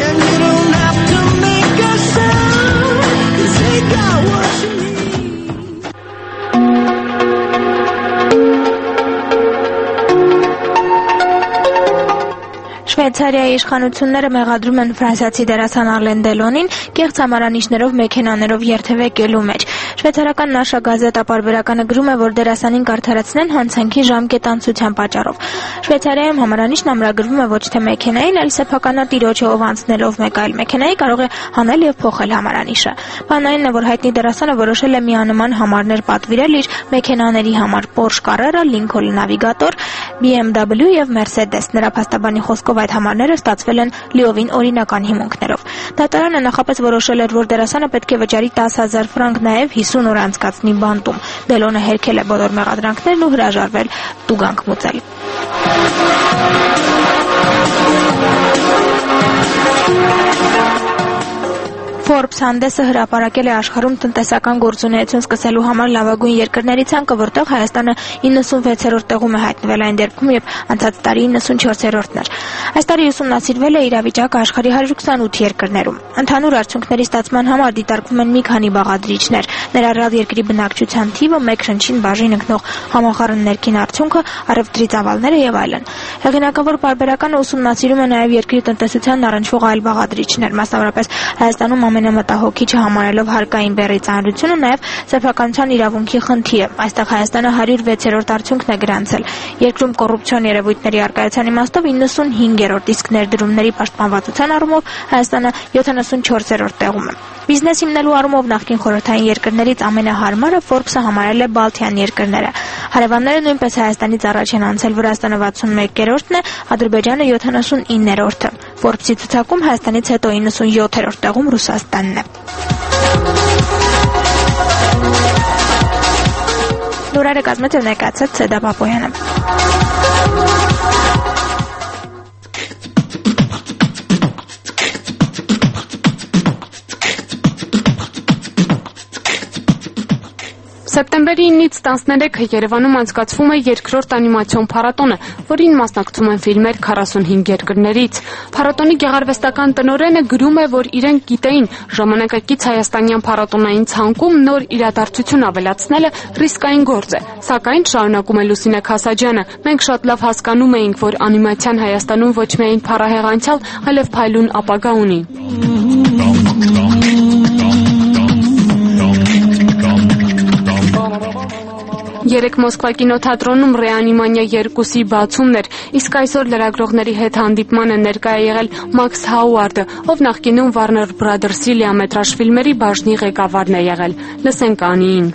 Շվեյցարիայի իշխանությունները մեղադրում են ֆրանսիացի դերասան Արլեն Դելոնին կեղծ համարանիշներով մեքենաներով երթևեկելու մեջ։ Շվեյցարական Նաշա գազետա պարբերականը գրում է, որ դերասանին կարդարացնեն հանցանքի ժամկետանցության պատճառով։ Շվեյցարիայում համարանիշն ամրագրվում է ոչ թե մեքենային, այլ սեփականատիրոջը, ով անցնելով մեկ այլ մեքենայի կարող է հանել եւ փոխել համարանիշը։ Բանն այն է, որ հայտնի դերասանը որոշել է միանման համարներ պատվիրել իր մեքենաների համար՝ Porsche Carrera, Lincoln Navigator, BMW եւ Mercedes։ Նրա փաստաբանի խոսքով այդ համարները ստացվել են լիովին օրինական հիմունքներով։ Դատարանը նախապես որոշել էր, որ դերասանը պետք է վճարի 10,000 ֆրանկ, նաեւ 50 օր անցկացնի բանտում։ Դելոնը հերքել է բոլոր մեղադրանքներն ու հրաժարվել տուգանք մուծել։ Forbes հանդեսը հրապարակել է աշխարհում տնտեսական գործունեություն սկսելու համար լավագույն երկրների ցանկը, որտեղ Հայաստանը 96-րդ տեղում է հայտնվել այն դեպքում, երբ անցած տարի 94-րդն էր։ Այս տարի ուսումնասիրվել է իրավիճակը աշխարհի 128 երկրներում։ Ընդհանուր արդյունքների ստացման համար դիտարկվում են մի քանի բաղադրիչներ՝ ներառյալ երկրի բնակչության թիվը, մեկ շնչին բաժին ընկնող համախառն ներքին արդյունքը, առևտրի ծավալները եւ այլն։ Հեղինակավոր պարբերականը ուսումնասիրում է նաեւ երկրի տնտեսությանն առնչվող այլ բաղադրիչներ, մասնավորապես Հայաստանում ամենամտահոգիչը համարելով հարկային բեռի ծանրությունը, նաև սեփականության իրավունքի խնդիրը։ Այստեղ Հայաստանը 106-րդ արդյունքն է գրանցել։ Երկրում կոռուպցիոն երևույթների առկայության իմաստով 95-րդ, իսկ ներդրումների պաշտպանվածության առումով Հայաստանը 74-րդ տեղում է։ Բիզնես հիմնելու առումով նախկին խորհրդային երկրներից ամենահարմարը Forbes-ը համարել է Բալթյան երկրները։ Հարևանները նույնպես Հայաստանից առաջ են անցել, Վրաստանը 61-րդն է, Ադրբեջանը 79-րդը։ Forbes-ի ցուցակում Հայաստանից հետո 97-րդ տեղում Ռուսաստանն է։ Լուրերը կազմել ներկայացրեց Սեդա Պապոյանը։ Սեպտեմբերի 9-ից 13-ը Երևանում անցկացվում է երկրորդ անիմացիոն փառատոնը, որին մասնակցում են ֆիլմեր 45 երկրներից։ Փառատոնի գեղարվեստական տնօրենը գրում է, որ իրենք գիտեին ժամանակակից հայաստանյան փառատոնային ցանկում նոր իրադարձություն ավելացնելը ռիսկային գործ է։ Սակայն, շարունակում է Լուսինե Քասաջյանը, մենք շատ լավ հասկանում էինք, որ անիմացիան Հայաստանում ոչ միայն փառահեղ անցյալ, այլև փայլուն ապագա ունի։ Երեկ Մոսկվա կինոթատրոնում Ռեանիմանիա 2-ի բացումն էր, իսկ այսօր լրագրողների հետ հանդիպման է ներկայ եղել Մաքս Հաուարդը, ով նախկինում Warner Brothers-ի լիամետրաժ ֆիլմերի բաժնի ղեկավարն է եղել։ Լսենք Անիին։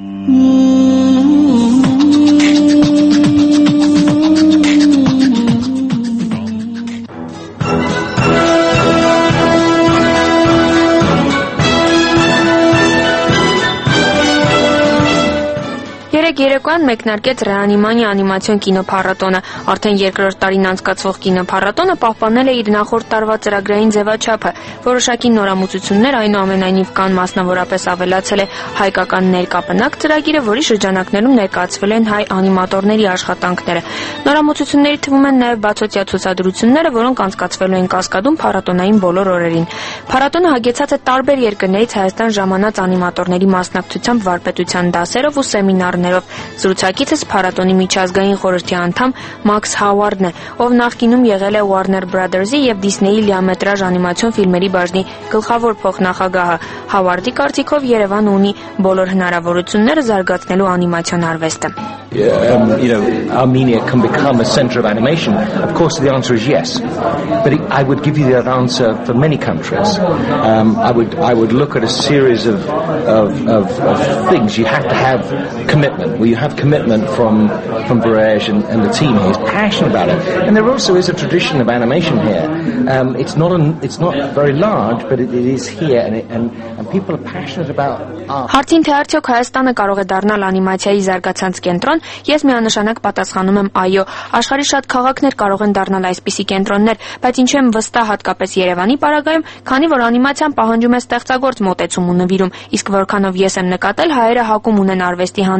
Երեկոյան մեկնարկեց Ռեանիմանիա անիմացիոն կինոփառատոնը։ Արդեն երկրորդ տարին անցկացվող կինոփառատոնը պահպանել է իր նախորդ տարվա ծրագրային ձևաչափը։ Որոշակի նորամուծություններ այնուամենայնիվ կան, մասնավորապես ավելացել է հայկական ներկապնակ ծրագիրը, որի շրջանակներում ներկայացվել են հայ անիմատորների աշխատանքները։ Նորամուծությունների թվում են նաև բացօթյա ցուցադրությունները, որոնք անցկացվելու են Կասկադում փառատոնային բոլոր օրերին։ Փառատոնը հագեցած է տարբեր երկրներից Հայաստան ժամանած անիմատորների մասնակցությամբ վարպետության դասերով ու սեմինարներով։ Զրուցակիցս փառատոնի միջազգային խորհրդի անդամ Մաքս Հաուարդն է, ով նախկինում եղել է Warner Brothers-ի եւ Disney-ի լիամետրաժ անիմացիոն ֆիլմերի բաժնի գլխավոր փոխնախագահը։ Հաուարդի կարծիքով Երևանը ունի բոլոր հնարավորությունները զարգացնելու անիմացիոն արվեստը։ Armenia can become a center of animation? Of course, the answer is yes. But I would give you that answer for many countries. I would look at a series of things. You have to have commitment. Well, you have commitment from Barej and the team. He's passionate about it, and there also is a tradition of animation here. It's not very large, but it is here, and people are passionate about art. Հարցին թե արդյոք Հայաստանը կարող է դառնալ անիմացիայի զարգացած կենտրոն, ես միանշանակ պատասխանում եմ այո։ Աշխարհի շատ քաղաքներ կարող են դառնալ այսպիսի կենտրոններ, բայց ինչու եմ վստահ հատկապես Երևանի պարագայում, քանի որ անիմացիան պահանջում է ստեղծագործ մոտեցում ու նվիրում, իսկ որքանով ես եմ նկատել, հայերը հակում ունեն արվեստի հանդեպ,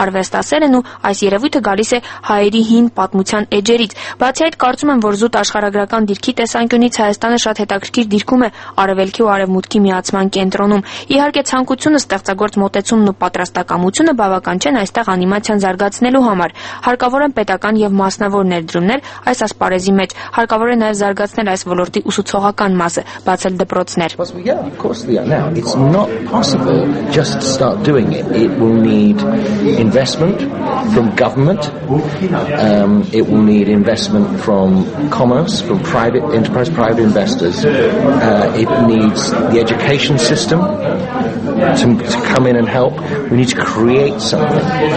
արվեստասեր են ու այս երևույթը գալիս է հայերի հին պատմության էջերից։ Բացի այդ, կարծում եմ, որ զուտ աշխարհագրական դիրքի տեսանկյունից Հայաստանը շատ հետաքրքիր դիրքում է արևելքի ու արևմուտքի միացման կենտրոնում։ Իհարկե, ցանկությունը, ստեղծագործ մոտեցումն ու պատրաստակամությունը բավական չեն այստեղ անիմացիան զարգացնելու համար։ Հարկավոր են պետական եւ մասնավոր ներդրումներ այս ասպարեզի մեջ։ Հարկավոր է նաեւ զարգացնել այս ոլորտի ուսուցողական մասը, բացել դպրոցներ։ Yeah, of course they are. Now, it's not possible just to start doing it. It will need investment from government. It will need investment from commerce, from private enterprise, private investors. It needs the education system to come in and help. We need to create something.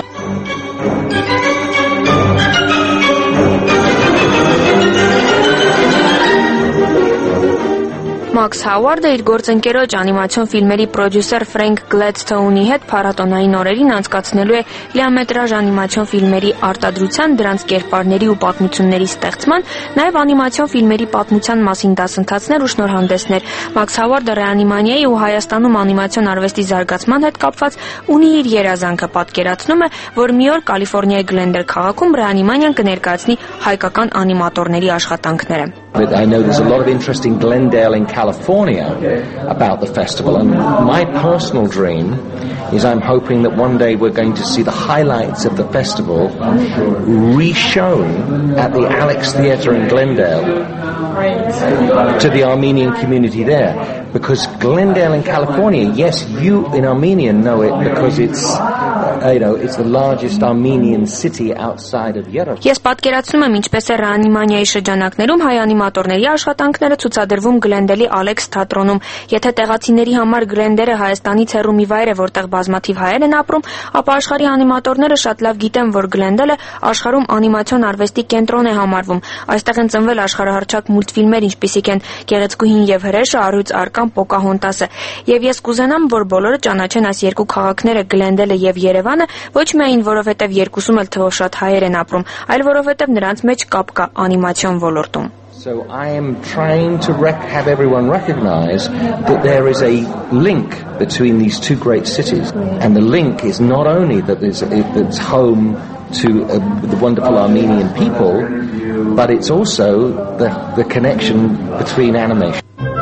Մաքս Հավարդը իր գործընկերոջ անիմացիոն ֆիլմերի պրոդյուսեր Ֆրենկ Գլեդսթոունի հետ փառատոնային օրերին անցկացնելու է լիամետրաժ անիմացիոն ֆիլմերի արտադրության, դրանց կերպարների ու պատմությունների ստեղծման, նաև անիմացիոն ֆիլմերի պատմության մասին դասընթացներ ու շնորհանդեսներ։ Մաքս Հավարդը ռեանիմանիայի ու Հայաստանում անիմացիոն արվեստի զարգացման հետ կապված ունի իր երազանքը, պատկերացնում է, որ մի օր Կալիֆոռնիայի Գլենդեր քաղաքում ռեանիմանիան կներկայացնի հայկական անիմատորների աշխատանքները։ I know there's a lot of interest in Glendale in California about the festival, and my personal dream is I'm hoping that one day we're going to see the highlights of the festival re-shown at the Alex Theatre in Glendale to the Armenian community there. Because Glendale in California, yes, you in Armenia know it because it's the largest Armenian city outside of Yerevan. Ես պատկերացնում եմ ինչպես է ռեանիմանիայի շրջանակներում հայ անիմատորների աշխատանքները ցուցադրվում Գլենդելի Ալեքս թատրոնում։ Եթե տեղացիների համար Գլենդերը Հայաստանից հեռու մի վայր է, որտեղ բազմաթիվ հայեր են ապրում, ապա աշխարհի անիմատորները շատ լավ գիտեն, որ Գլենդելը աշխարհում անիմացիոն արվեստի կենտրոն է համարվում։ Այստեղ են ծնվել աշխարհահռչակ մուլտֆիլմեր, ինչպիսիք են Գեղեցկուհին եւ հրեշը, Առյուծ Արկան, Պոկահոնտասը։ Եվ ես կուզենամ, որ բոլորը ճանաչեն այս երկու քաղաքները Գլենդելը եւ Երևանը, ոչ միայն որովհետեւ երկուսում էլ թվով շատ հայեր են ապրում, այլ որովհետեւ նրանց մեջ կապ կա անիմացիոն ոլորտում։ So I am trying to have everyone recognize that there is a link between these two great cities. And the link is not only that it's home to the wonderful Armenian people, but it's also the connection between animation.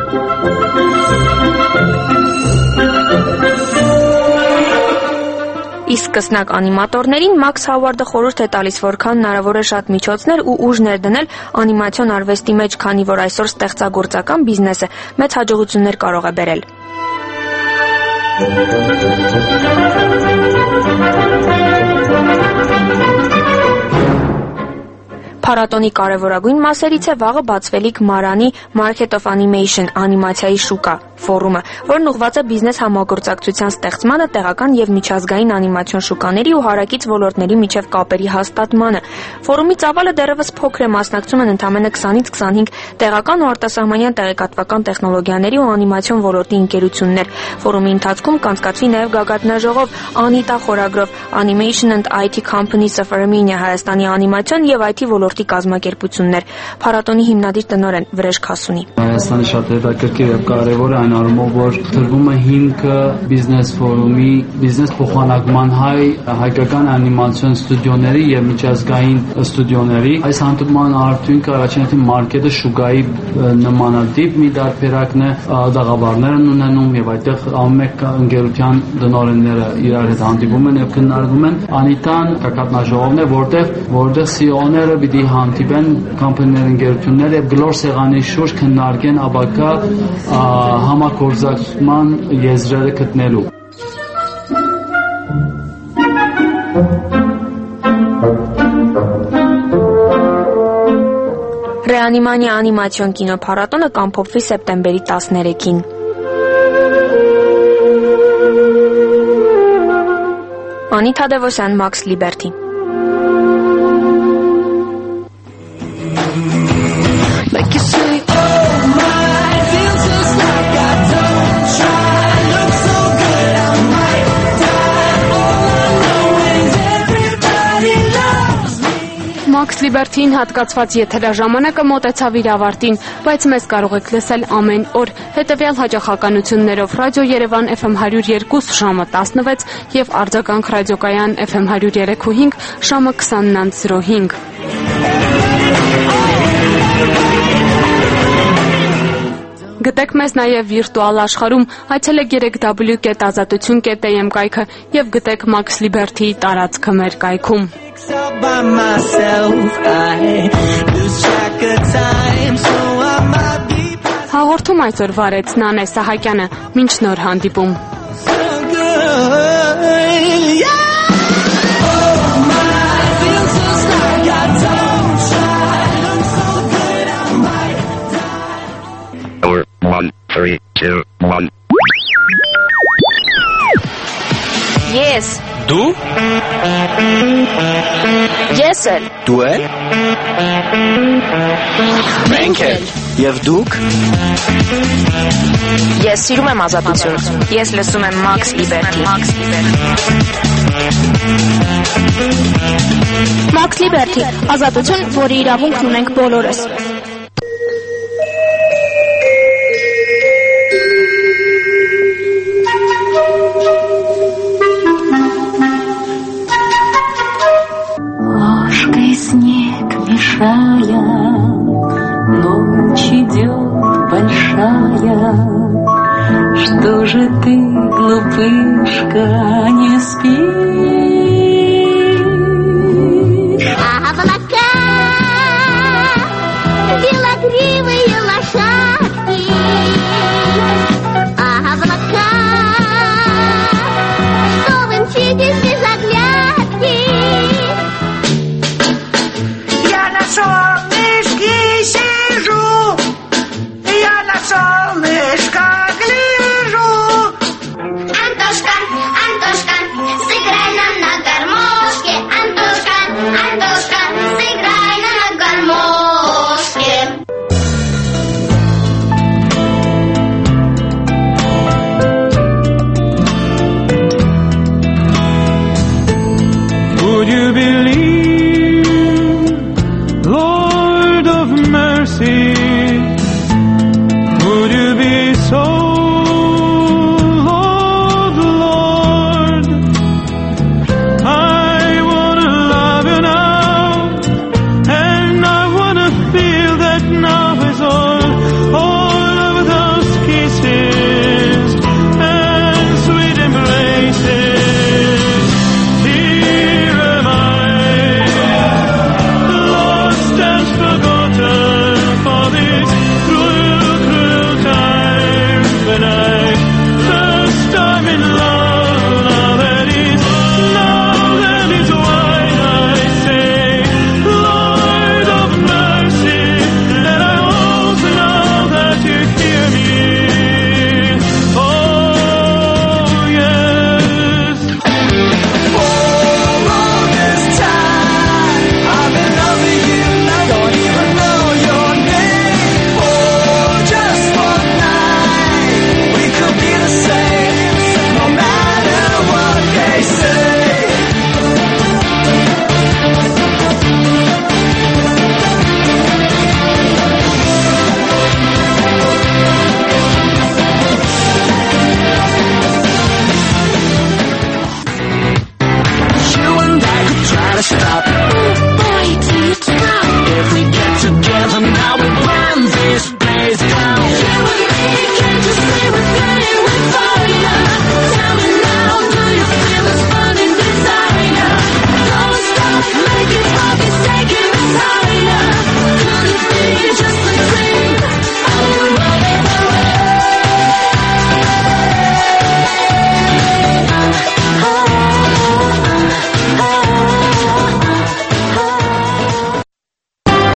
Իսկ սկսնակ անիմատորներին Մաքս Հավարդը խորհուրդ է տալիս, որքան հնարավոր է շատ միջոցներ ու ուժ ներդնել անիմացիոն արվեստի մեջ, քանի որ այսօր ստեղծագործական բիզնեսը մեծ հաջողություններ կարող է բերել։ Փառատոնի կարևորագույն մասերից է վաղը բացվելիք Մարանի Market of Animation անիմացիայի շուկա ֆորումը, որն ուղղված է բիզնես համագործակցության ստեղծմանը, տեղական եւ միջազգային անիմացիոն շուկաների ու հարակից ոլորտների միջև կապերի հաստատմանը։ Ֆորումի ծավալը դեռևս փոքր է, մասնակցում են ընդամենը 20-ից 25 տեղական ու արտասահմանյան տեղեկատվական տեխնոլոգիաների ու անիմացիոն ոլորտի ընկերություններ։ Ֆորումի ընթացքում կանցկացվի նաեւ գագաթնաժողով Անիտա խորագրով Animation and IT Companies of Armenia Հայաստանի անիմացիոն եւ IT ոլորտի կազմակերպություններ։ Փառատոնի հիմնադիր տնօրեն Վրեժ Քասունի։ Հայաստանի շատ հետաքրքիր եւ կարեւոր է այն առումով, որ դրվում է հիմքը բիզնես ֆորումի, բիզնես փոխանակման հայկական անիմացիոն ստուդիոների եւ միջազգային ստուդիոների։ Այս հանդիպման արդյունքը առաջին մարքեթը շուկայի նմանատիպ մի դարբերակն է, դաղավարներ են ունենում եւ այդտեղ ամեն ընկերության տնօրենները իրար հետ հանդիպում են եւ քննարկում են։ Անիտան գագաթնաժողովն է, որտեղ CEO-ները պիտի հանդիպեն կամպանիաների ընկերությունները եւ գլոր սեղանի շուրջ քննարկեն ապակա համագործակցության եզրերը գտնելու։ Ռեանիմանիա անիմացիոն կինոփառատոնը կամփոփվի սեպտեմբերի 13-ին։ Անի Թադևոսյան, Max Liberty։ Max Liberty-ին հատկացված եթերաժամանակը մոտեցավ իր ավարտին, բայց մեզ կարող եք լսել ամեն օր։ Հետևյալ հաճախականություններով Ռադիո Երևան FM 102 ժամը 16 եւ Արձագանք ռադիոկայան FM 103.5 ժամը 20:05։ Գտեք մեզ նաև վիրտուալ աշխարհում, այցելեք www.azatutun.am կայքը եւ գտեք Max Liberty-ի տարածքը մեր կայքում։ Հաղորդում այսօր վարեց Նանե Սահակյանը, մինչ նոր հանդիպում։ One, three, two, one. Yes. Դու? Ես էլ։ Դու էլ? Մենք էլ։ Եվ դուք? Ես սիրում եմ ազատություն։ Ես լսում եմ Max Liberty։ Max Liberty, ազատություն, որի իրավունքն ունենք բոլորս։ Ложкой снег мешая, ночь идет большая. Что же ты, глупышка, не спишь? Облака белогривые